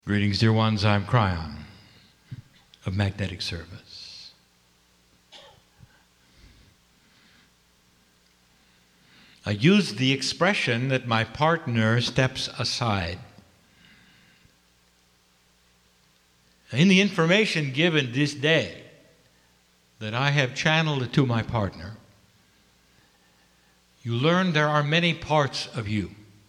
Greetings, dear ones. I'm Cryon of Magnetic Service. I use the expression that my partner steps aside. In the information given this day that I have channeled to my partner, you learn there are many parts of you.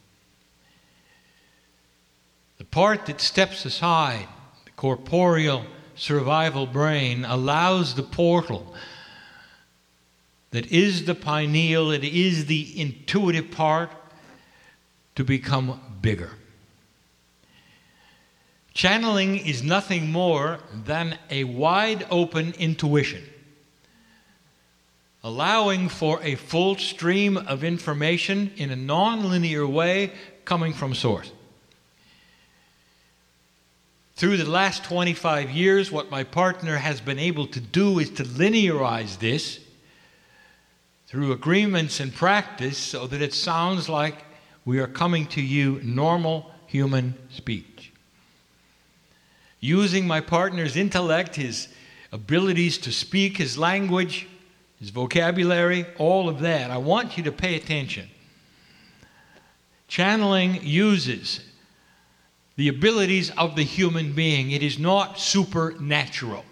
The part that steps aside, the corporeal survival brain, allows the portal that is the pineal, it is the intuitive part, to become bigger. Channeling is nothing more than a wide open intuition, allowing for a full stream of information in a non-linear way coming from source. Through the last 25 years, what my partner has been able to do is to linearize this through agreements and practice so that it sounds like we are coming to you normal human speech. Using my partner's intellect, his abilities to speak his language, his vocabulary, all of that, I want you to pay attention. Channeling uses the abilities of the human being. It is not supernatural.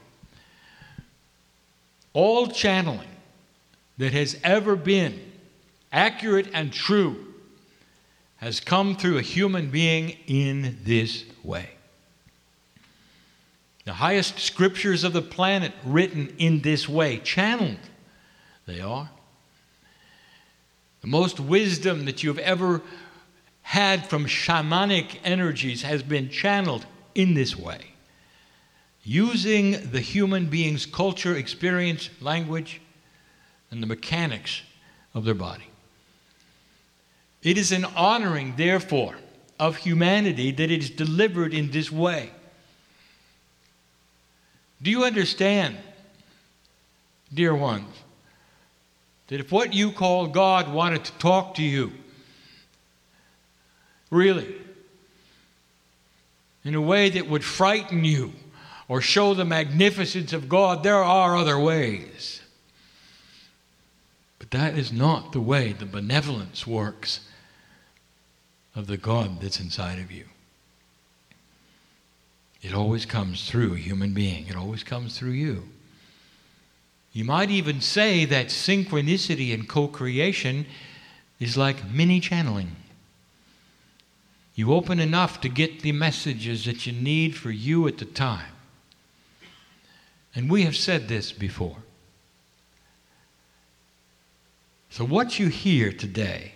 All channeling that has ever been accurate and true has come through a human being in this way. The highest scriptures of the planet written in this way, channeled they are. The most wisdom that you've ever had from shamanic energies has been channeled in this way, using the human being's culture, experience, language, and the mechanics of their body. It is an honoring, therefore, of humanity that it is delivered in this way. Do you understand, dear ones, that if what you call God wanted to talk to you, really, in a way that would frighten you or show the magnificence of God, there are other ways. But that is not the way the benevolence works of the God that's inside of you. It always comes through a human being. It always comes through you. You might even say that synchronicity and co-creation is like mini channeling. You open enough to get the messages that you need for you at the time. And we have said this before. So what you hear today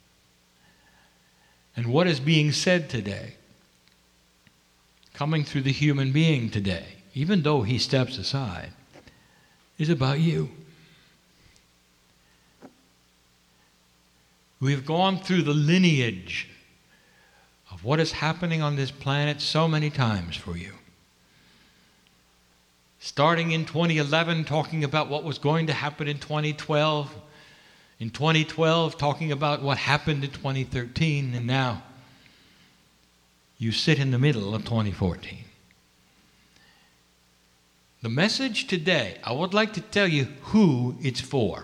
and what is being said today, coming through the human being today, even though he steps aside, is about you. We've gone through the lineage of what is happening on this planet so many times for you. Starting in 2011, talking about what was going to happen in 2012. In 2012, talking about what happened in 2013. And now, you sit in the middle of 2014. The message today, I would like to tell you who it's for.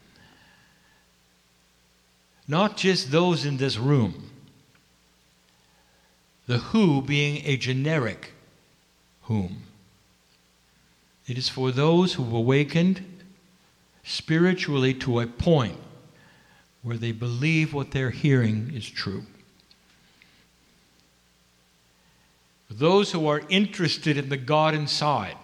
Not just those in this room. The who being a generic whom. It is for those who've awakened spiritually to a point where they believe what they're hearing is true. For those who are interested in the God inside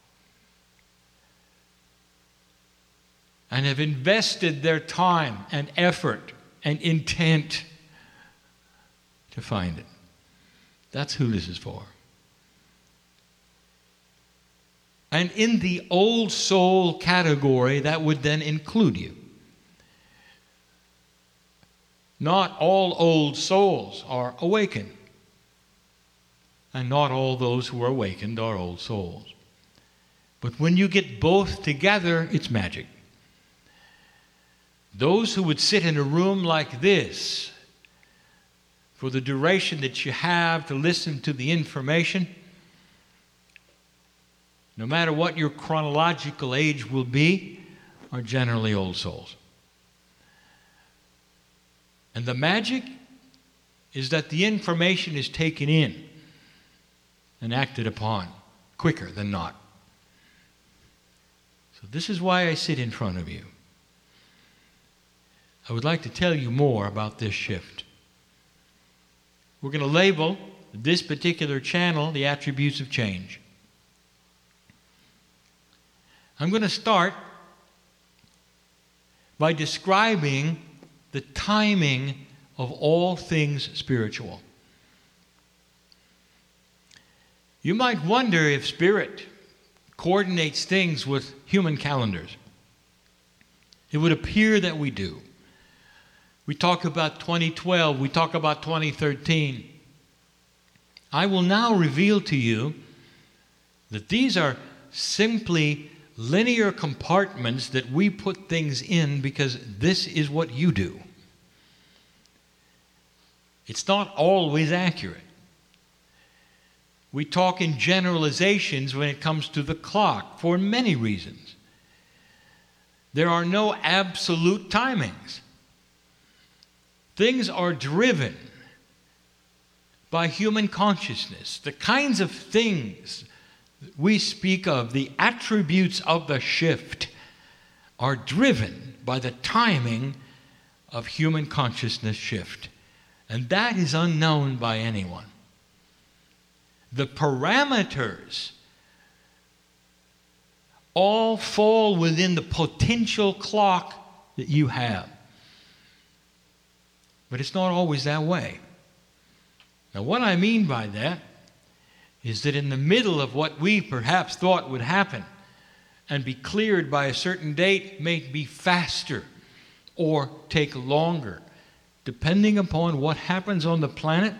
and have invested their time and effort and intent to find it. That's who this is for. And in the old soul category, that would then include you. Not all old souls are awakened. And not all those who are awakened are old souls. But when you get both together, it's magic. Those who would sit in a room like this for the duration that you have to listen to the information, no matter what your chronological age will be, are generally old souls. And the magic is that the information is taken in and acted upon quicker than not. So this is why I sit in front of you. I would like to tell you more about this shift. We're going to label this particular channel the attributes of change. I'm going to start by describing the timing of all things spiritual. You might wonder if Spirit coordinates things with human calendars. It would appear that we do. We talk about 2012, we talk about 2013. I will now reveal to you that these are simply linear compartments that we put things in because this is what you do. It's not always accurate. We talk in generalizations when it comes to the clock for many reasons. There are no absolute timings. Things are driven by human consciousness. The kinds of things we speak of, the attributes of the shift, are driven by the timing of human consciousness shift. And that is unknown by anyone. The parameters all fall within the potential clock that you have. But it's not always that way. Now, what I mean by that is that in the middle of what we perhaps thought would happen and be cleared by a certain date may be faster or take longer, depending upon what happens on the planet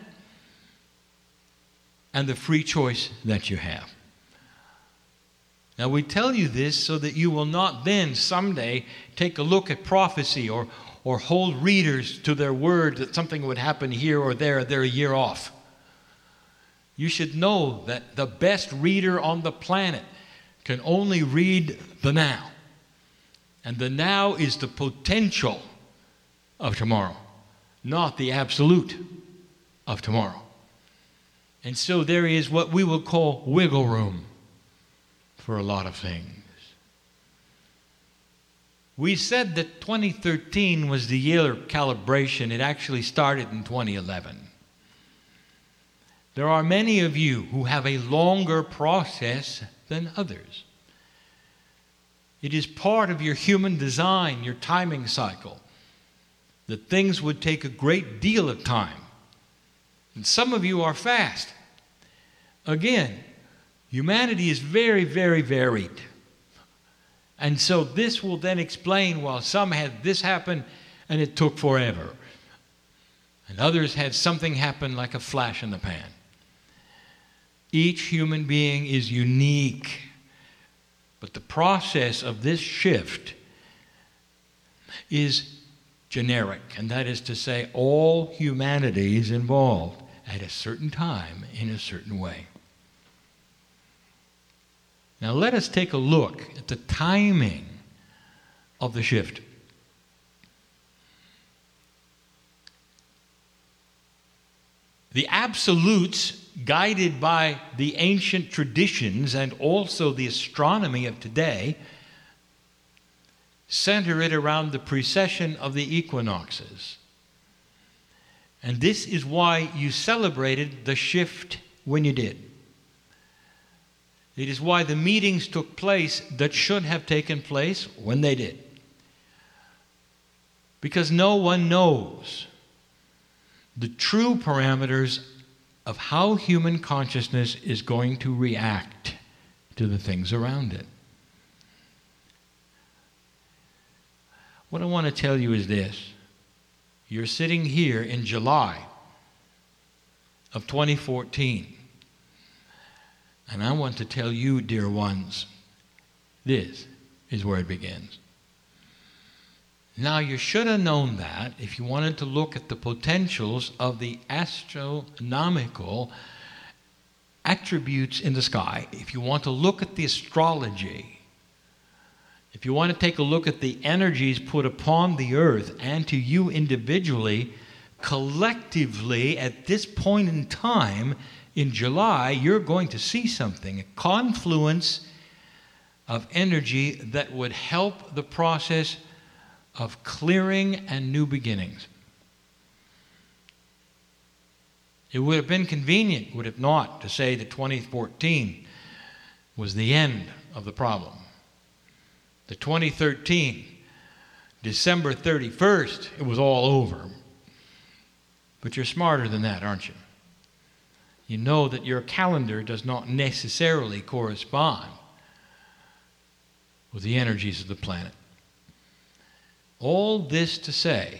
and the free choice that you have. Now, we tell you this so that you will not then someday take a look at prophecy or hold readers to their word that something would happen here or there, they're a year off. You should know that the best reader on the planet can only read the now. And the now is the potential of tomorrow, not the absolute of tomorrow. And so there is what we will call wiggle room for a lot of things. We said that 2013 was the year of calibration. It actually started in 2011. There are many of you who have a longer process than others. It is part of your human design, your timing cycle, that things would take a great deal of time. And some of you are fast. Again, humanity is very, very varied. And so this will then explain, well, some had this happen and it took forever. And others had something happen like a flash in the pan. Each human being is unique. But the process of this shift is generic. And that is to say, all humanity is involved at a certain time in a certain way. Now let us take a look at the timing of the shift. The absolutes, guided by the ancient traditions and also the astronomy of today, center it around the precession of the equinoxes. And this is why you celebrated the shift when you did. It is why the meetings took place that should have taken place when they did. Because no one knows the true parameters of how human consciousness is going to react to the things around it. What I want to tell you is this. You're sitting here in July of 2014. And I want to tell you, dear ones, this is where it begins. Now, you should have known that if you wanted to look at the potentials of the astronomical attributes in the sky, if you want to look at the astrology, if you want to take a look at the energies put upon the earth and to you individually, collectively, at this point in time in July, you're going to see something, a confluence of energy that would help the process of clearing and new beginnings. It would have been convenient, would it not, to say that 2014 was the end of the problem. The 2013, December 31st, it was all over. But you're smarter than that, aren't you? You know that your calendar does not necessarily correspond with the energies of the planet. All this to say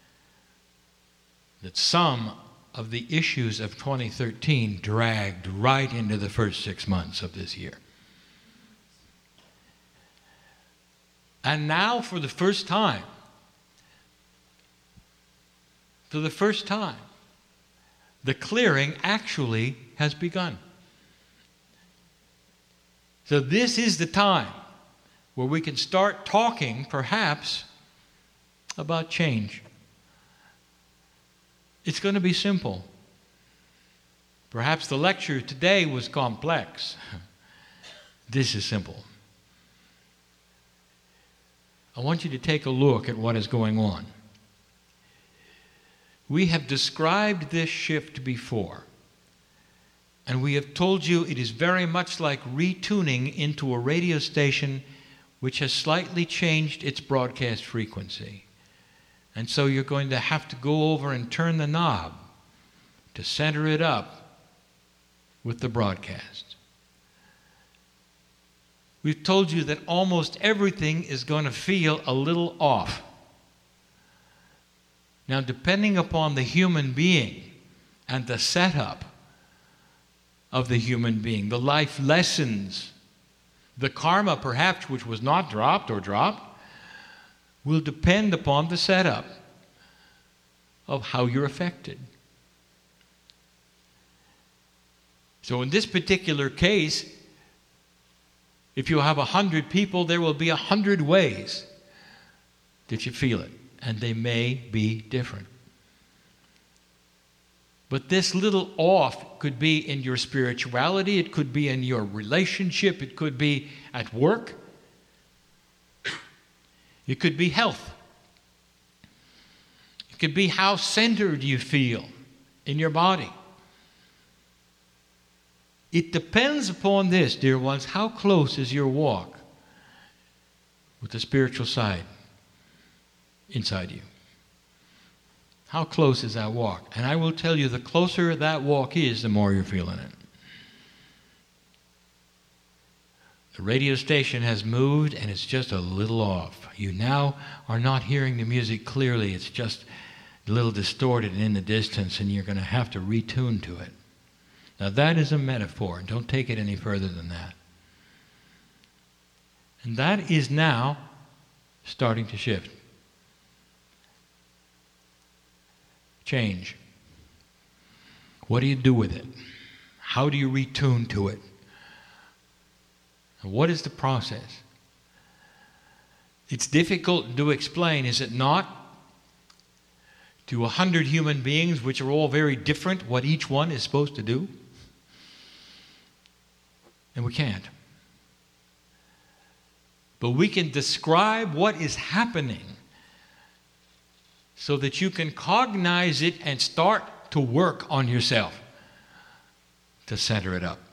that some of the issues of 2013 dragged right into the first 6 months of this year. And now, for the first time, the clearing actually has begun. So this is the time where we can start talking, perhaps, about change. It's going to be simple. Perhaps the lecture today was complex. This is simple. I want you to take a look at what is going on. We have described this shift before, and we have told you it is very much like retuning into a radio station which has slightly changed its broadcast frequency. And so you're going to have to go over and turn the knob to center it up with the broadcast. We've told you that almost everything is going to feel a little off. Now, depending upon the human being and the setup of the human being, the life lessons, the karma perhaps which was not dropped, will depend upon the setup of how you're affected. So in this particular case, if you have 100 people, there will be 100 ways that you feel it, and they may be different. But this little off could be in your spirituality, it could be in your relationship, it could be at work, it could be health. It could be how centered you feel in your body. It depends upon this, dear ones, how close is your walk with the spiritual side inside you? How close is that walk? And I will tell you, the closer that walk is, the more you're feeling it. The radio station has moved and it's just a little off. You now are not hearing the music clearly. It's just a little distorted and in the distance, and you're going to have to retune to it. Now that is a metaphor. Don't take it any further than that. And that is now starting to shift. Change. What do you do with it? How do you retune to it? And what is the process? It's difficult to explain, is it not? To 100 human beings, which are all very different, what each one is supposed to do. And we can't. But we can describe what is happening so that you can cognize it and start to work on yourself to center it up.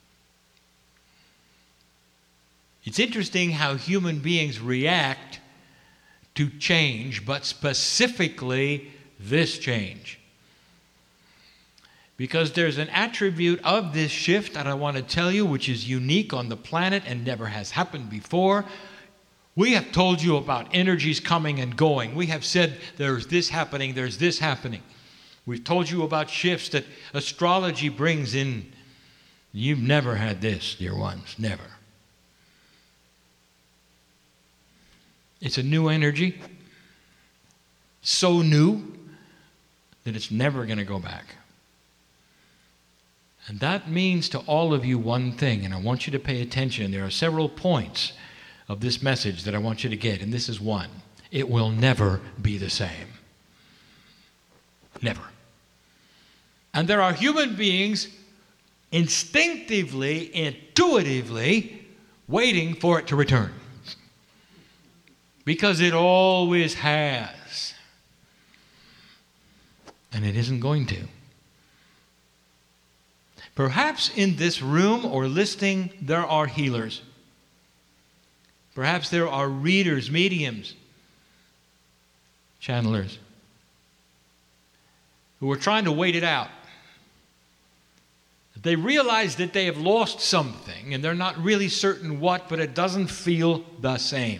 It's interesting how human beings react to change, but specifically this change. Because there's an attribute of this shift that I want to tell you, which is unique on the planet and never has happened before. We have told you about energies coming and going. We have said there's this happening, there's this happening. We've told you about shifts that astrology brings in. You've never had this, dear ones, never. It's a new energy. so new that it's never going to go back. And that means to all of you one thing, and I want you to pay attention. There are several points of this message that I want you to get, and this is one. It will never be the same. Never. And there are human beings instinctively, intuitively waiting for it to return. Because it always has. And it isn't going to. Perhaps in this room or listening, there are healers. Perhaps there are readers, mediums, channelers, who are trying to wait it out. They realize that they have lost something, and they're not really certain what, but it doesn't feel the same.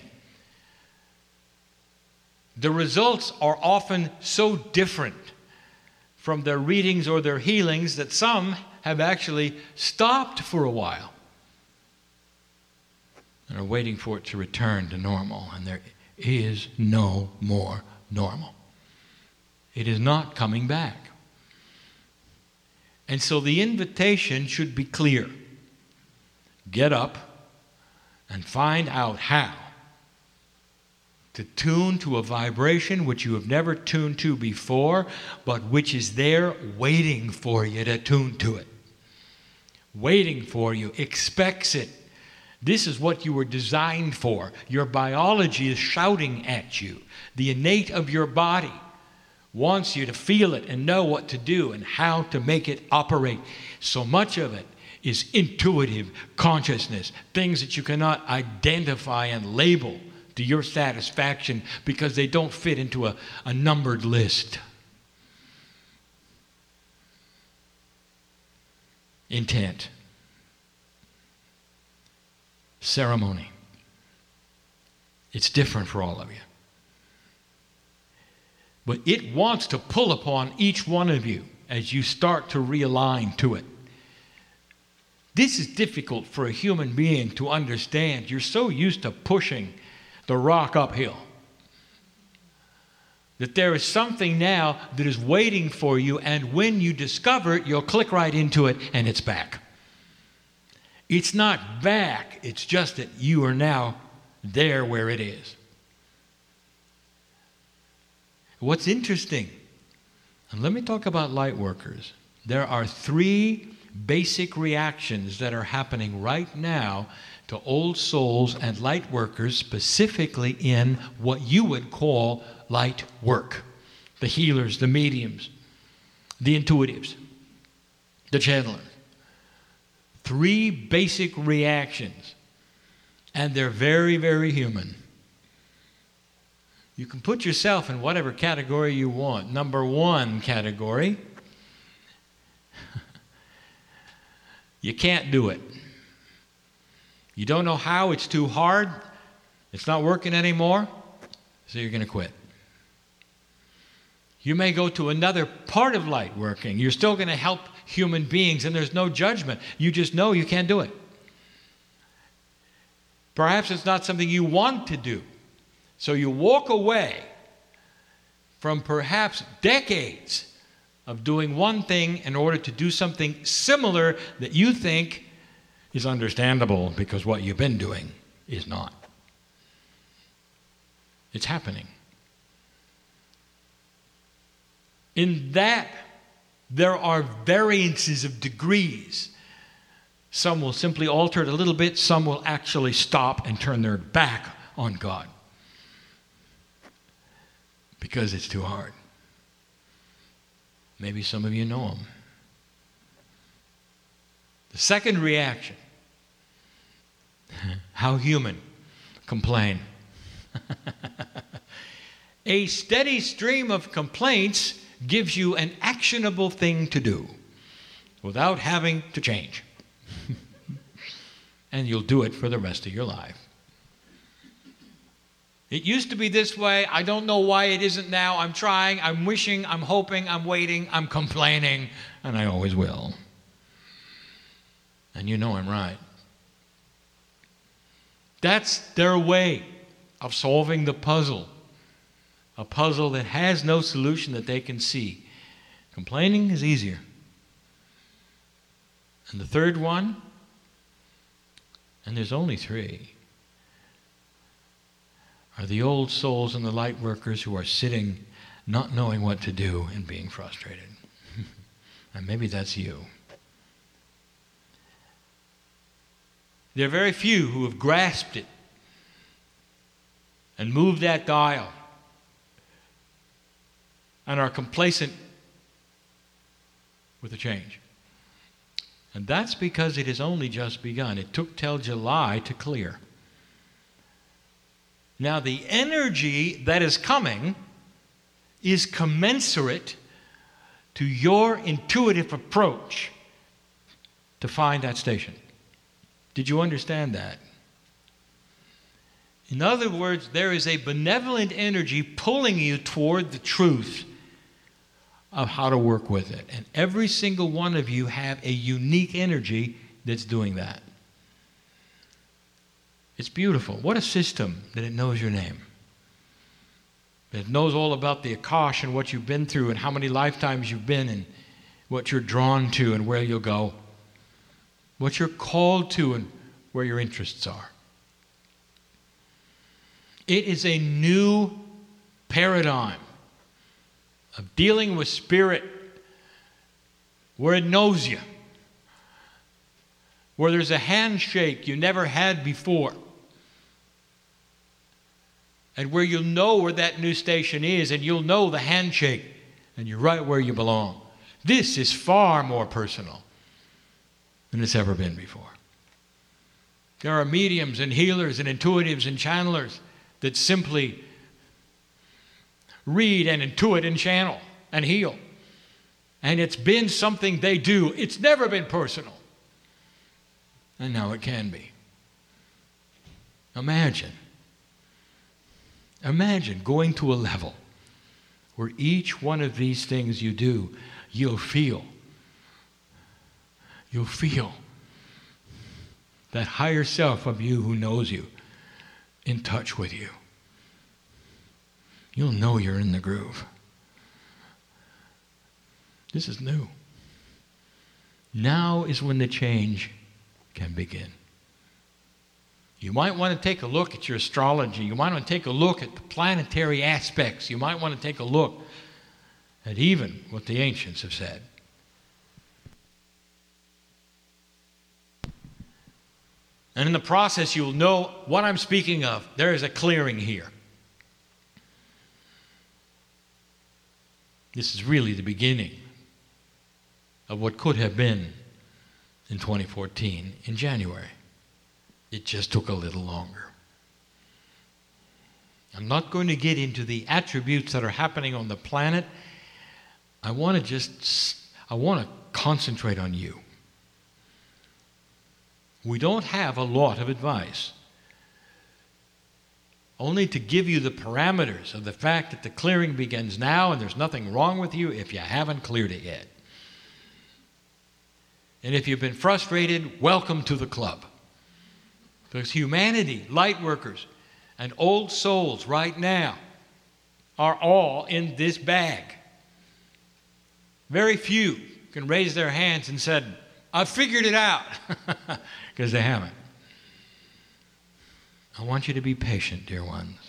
The results are often so different from their readings or their healings that some have actually stopped for a while and are waiting for it to return to normal. And there is no more normal. It is not coming back. And so the invitation should be clear. Get up and find out how to tune to a vibration which you have never tuned to before, but which is there waiting for you to tune to it. Waiting for you, expects it. This is what you were designed for. Your biology is shouting at you. The innate of your body wants you to feel it and know what to do and how to make it operate. So much of it is intuitive consciousness, things that you cannot identify and label to your satisfaction because they don't fit into a numbered list. Intent. Ceremony. It's different for all of you. But it wants to pull upon each one of you as you start to realign to it. This is difficult for a human being to understand. You're so used to pushing the rock uphill that there is something now that is waiting for you, and when you discover it, you'll click right into it and it's back. It's not back, it's just that you are now there where it is. What's interesting, and let me talk about light workers. There are 3 basic reactions that are happening right now to old souls and light workers, specifically in what you would call light work. The healers, the mediums, the intuitives, the channelers. 3 basic reactions, and they're very, very human. You can put yourself in whatever category you want. Number 1 category, you can't do it. You don't know how, it's too hard, it's not working anymore, so you're going to quit. You may go to another part of light working. You're still going to help human beings, and there's no judgment. You just know you can't do it. Perhaps it's not something you want to do. So you walk away from perhaps decades of doing one thing in order to do something similar that you think is understandable because what you've been doing is not. It's happening. In that, there are variances of degrees. Some will simply alter it a little bit. Some will actually stop and turn their back on God because it's too hard. Maybe some of you know them. The second reaction, how human, complain. A steady stream of complaints gives you an actionable thing to do without having to change. And you'll do it for the rest of your life. It used to be this way. I don't know why it isn't now. I'm trying, I'm wishing, I'm hoping, I'm waiting, I'm complaining, and I always will. And you know I'm right. That's their way of solving the puzzle a puzzle that has no solution that they can see. Complaining is easier. And the third one, and there's only three, are the old souls and the light workers who are sitting not knowing what to do and being frustrated. And maybe that's you. There are very few who have grasped it and moved that dial and are complacent with the change. And that's because it has only just begun. It took till July to clear. Now, the energy that is coming is commensurate to your intuitive approach to find that station. Did you understand that? In other words, there is a benevolent energy pulling you toward the truth of how to work with it. And every single one of you have a unique energy that's doing that. It's beautiful. What a system that it knows your name. It knows all about the Akash and what you've been through and how many lifetimes you've been and what you're drawn to and where you'll go. What you're called to and where your interests are. It is a new paradigm of dealing with spirit where it knows you, where there's a handshake you never had before, and where you'll know where that new station is, and you'll know the handshake, and you're right where you belong. This is far more personal than it's ever been before. There are mediums and healers and intuitives and channelers that simply read and intuit and channel and heal. And it's been something they do. It's never been personal. And now it can be. Imagine going to a level where each one of these things you do, you'll feel that higher self of you who knows you in touch with you. You'll know you're in the groove. This is new. Now is when the change can begin. You might want to take a look at your astrology. You might want to take a look at the planetary aspects. You might want to take a look at even what the ancients have said. And in the process, you'll know what I'm speaking of. There is a clearing here. This is really the beginning of what could have been in 2014 in January. It just took a little longer. I'm not going to get into the attributes that are happening on the planet. I want to concentrate on you. We don't have a lot of advice. Only to give you the parameters of the fact that the clearing begins now and there's nothing wrong with you if you haven't cleared it yet. And if you've been frustrated, welcome to the club. Because humanity, light workers, and old souls right now are all in this bag. Very few can raise their hands and said, I've figured it out. Because they haven't. I want you to be patient, dear ones.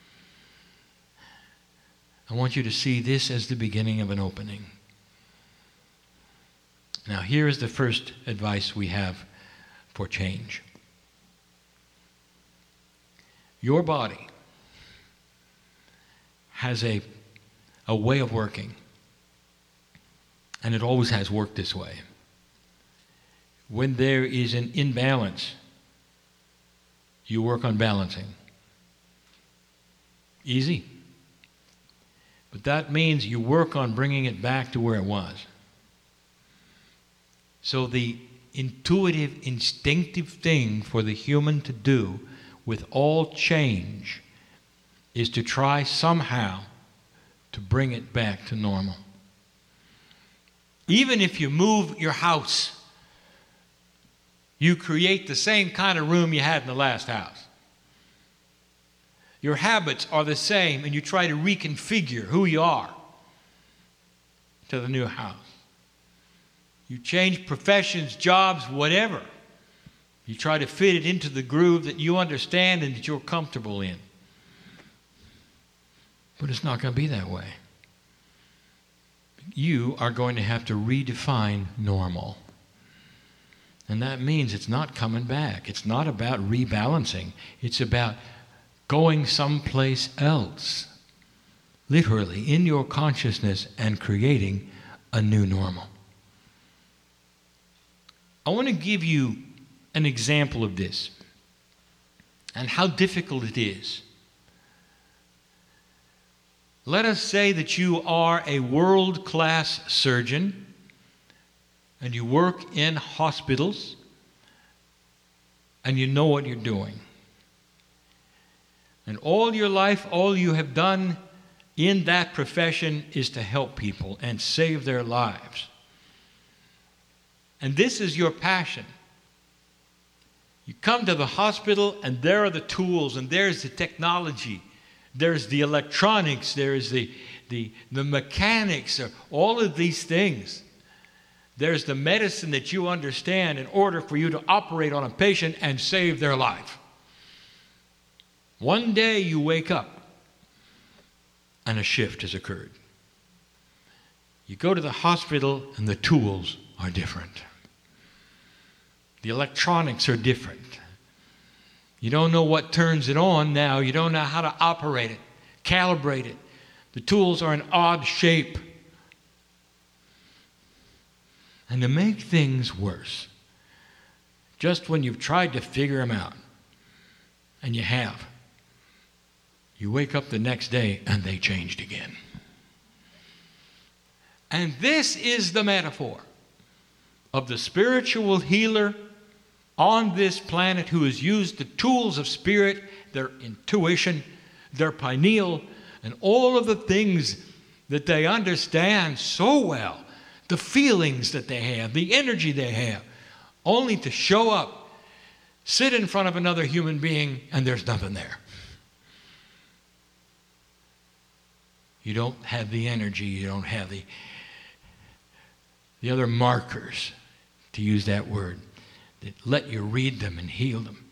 I want you to see this as the beginning of an opening. Now, here is the first advice we have for change. Your body has a way of working, and it always has worked this way. When there is an imbalance, you work on balancing. Easy. But that means you work on bringing it back to where it was. So the intuitive, instinctive thing for the human to do with all change is to try somehow to bring it back to normal. Even if you move your house, you create the same kind of room you had in the last house. Your habits are the same, and you try to reconfigure who you are to the new house. You change professions, jobs, whatever. You try to fit it into the groove that you understand and that you're comfortable in. But it's not going to be that way. You are going to have to redefine normal. And that means it's not coming back. It's not about rebalancing. It's about going someplace else, literally in your consciousness, and creating a new normal. I want to give you an example of this and how difficult it is. Let us say that you are a world-class surgeon and you work in hospitals and you know what you're doing. And all your life, all you have done in that profession is to help people and save their lives. And this is your passion. You come to the hospital and there are the tools and there's the technology. There's the electronics, there's the mechanics, all of these things. There's the medicine that you understand in order for you to operate on a patient and save their life. One day you wake up and a shift has occurred. You go to the hospital and the tools are different. The electronics are different. You don't know what turns it on now. You don't know how to operate it, calibrate it. The tools are an odd shape. And to make things worse, just when you've tried to figure them out, and you have, you wake up the next day and they changed again. And this is the metaphor of the spiritual healer on this planet who has used the tools of spirit, their intuition, their pineal, and all of the things that they understand so well, the feelings that they have, the energy they have, only to show up, sit in front of another human being, and there's nothing there. You don't have the energy, you don't have the other markers, to use that word, that let you read them and heal them.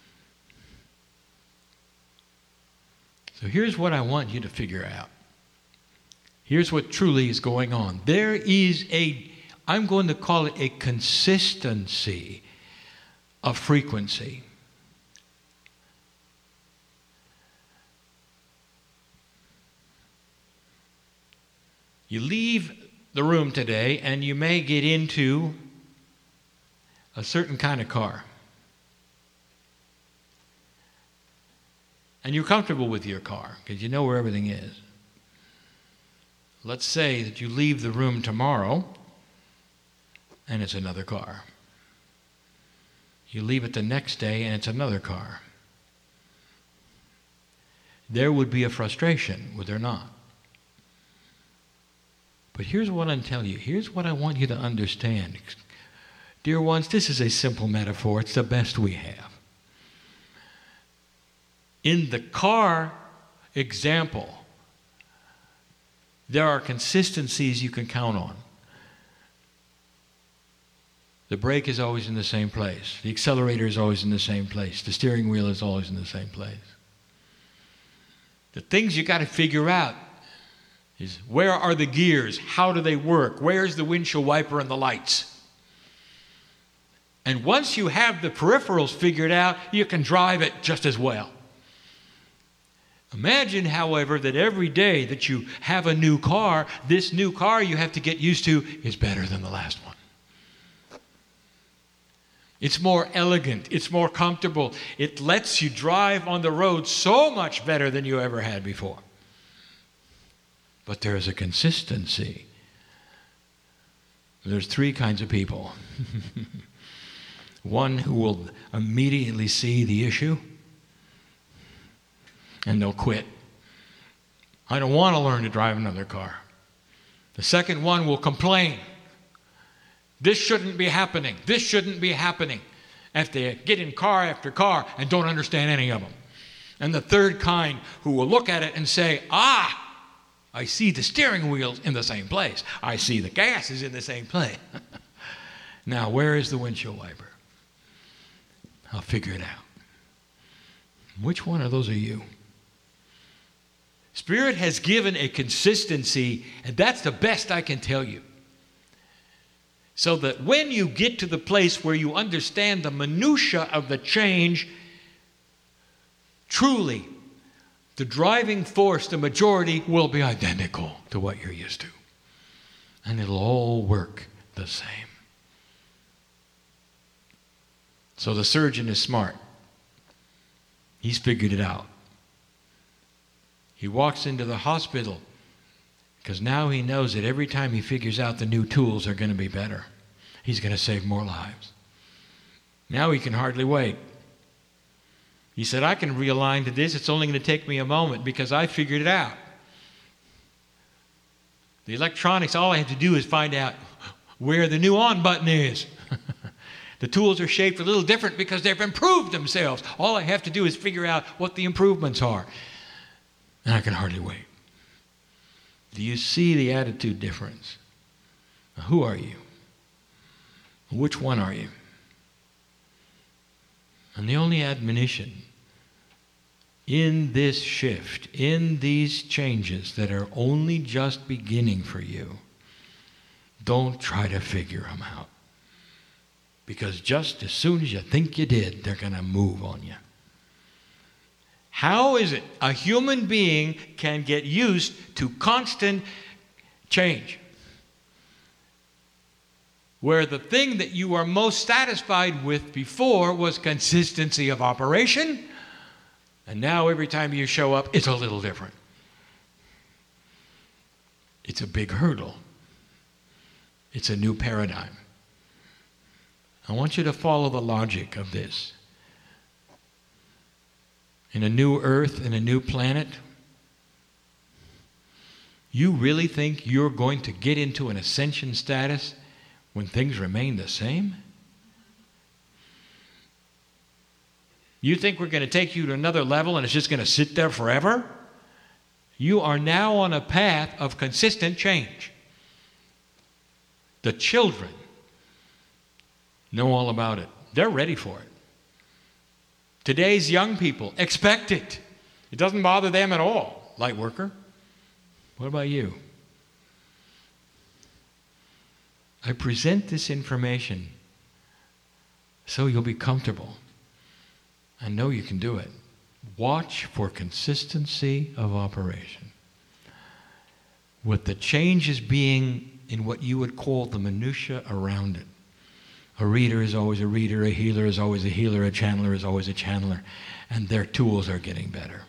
So here's what I want you to figure out. Here's what truly is going on. There is I'm going to call it a consistency of frequency. You leave the room today and you may get into a certain kind of car. And you're comfortable with your car because you know where everything is. Let's say that you leave the room tomorrow and it's another car. You leave it the next day and it's another car. There would be a frustration, would there not? But here's what I'm telling you. Here's what I want you to understand. Dear ones, this is a simple metaphor. It's the best we have. In the car example, there are consistencies you can count on. The brake is always in the same place. The accelerator is always in the same place. The steering wheel is always in the same place. The things you got to figure out is where are the gears? How do they work? Where's the windshield wiper and the lights? And once you have the peripherals figured out, you can drive it just as well. Imagine, however, that every day that you have a new car, this new car you have to get used to is better than the last one. It's more elegant. It's more comfortable. It lets you drive on the road so much better than you ever had before. But there's a consistency. There's three kinds of people. One who will immediately see the issue and they'll quit. I don't want to learn to drive another car. The second one will complain. This shouldn't be happening. This shouldn't be happening. If they get in car after car and don't understand any of them. And the third kind who will look at it and say, I see the steering wheel's in the same place. I see the gas is in the same place. Now, where is the windshield wiper? I'll figure it out. Which one of those are you? Spirit has given a consistency, and that's the best I can tell you. So that when you get to the place where you understand the minutia of the change, truly, the driving force, the majority, will be identical to what you're used to. And it'll all work the same. So the surgeon is smart. He's figured it out. He walks into the hospital because now he knows that every time he figures out the new tools are going to be better. He's going to save more lives. Now he can hardly wait. He said, I can realign to this. It's only going to take me a moment because I figured it out. The electronics, all I have to do is find out where the new on button is. The tools are shaped a little different because they've improved themselves. All I have to do is figure out what the improvements are. And I can hardly wait. Do you see the attitude difference? Now, who are you? Which one are you? And the only admonition in this shift, in these changes that are only just beginning for you, don't try to figure them out. Because just as soon as you think you did, they're going to move on you. How is it a human being can get used to constant change? Where the thing that you were most satisfied with before was consistency of operation, and now every time you show up, it's a little different. It's a big hurdle. It's a new paradigm. I want you to follow the logic of this. In a new earth, in a new planet, you really think you're going to get into an ascension status when things remain the same? You think we're going to take you to another level and it's just going to sit there forever? You are now on a path of consistent change. The children know all about it. They're ready for it. Today's young people expect it. It doesn't bother them at all. Light worker, what about you? I present this information so you'll be comfortable. I know you can do it. Watch for consistency of operation. With the changes being in what you would call the minutia around it. A reader is always a reader, a healer is always a healer, a channeler is always a channeler, and their tools are getting better.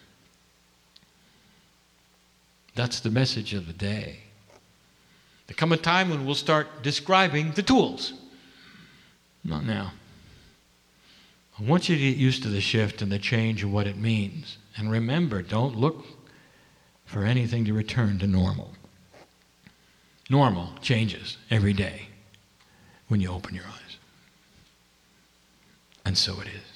That's the message of the day. There come a time when we'll start describing the tools. Not now. I want you to get used to the shift and the change and what it means. And remember, don't look for anything to return to normal. Normal changes every day when you open your eyes. And so it is.